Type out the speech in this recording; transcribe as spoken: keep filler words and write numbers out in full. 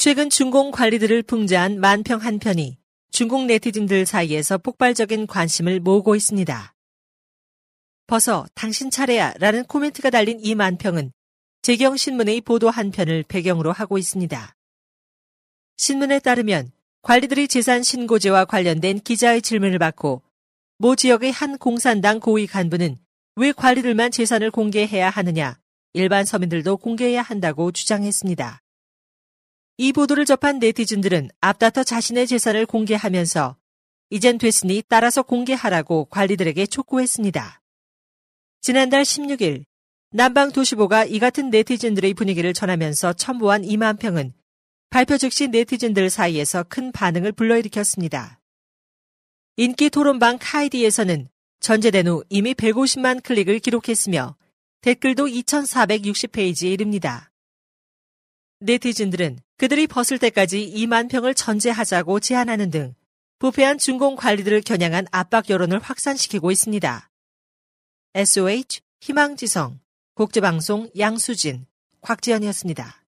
최근 중공 관리들을 풍자한 만평 한 편이 중국 네티즌들 사이에서 폭발적인 관심을 모으고 있습니다. 벗어 당신 차례야 라는 코멘트가 달린 이 만평은 재경신문의 보도 한 편을 배경으로 하고 있습니다. 신문에 따르면 관리들이 재산 신고제와 관련된 기자의 질문을 받고 모 지역의 한 공산당 고위 간부는 왜 관리들만 재산을 공개해야 하느냐, 일반 서민들도 공개해야 한다고 주장했습니다. 이 보도를 접한 네티즌들은 앞다퉈 자신의 재산을 공개하면서 이젠 됐으니 따라서 공개하라고 관리들에게 촉구했습니다. 지난달 십육 일 남방도시보가 이 같은 네티즌들의 분위기를 전하면서 첨부한 이 만평은 발표 즉시 네티즌들 사이에서 큰 반응을 불러일으켰습니다. 인기 토론방 카이디에서는 전제된 후 이미 백오십만 클릭을 기록했으며 댓글도 이천사백육십 페이지에 이릅니다. 네티즌들은 그들이 벗을 때까지 이 만평을 전제하자고 제안하는 등 부패한 중공 관리들을 겨냥한 압박 여론을 확산시키고 있습니다. 에스오에이치 희망지성 국제방송 양수진 곽지연이었습니다.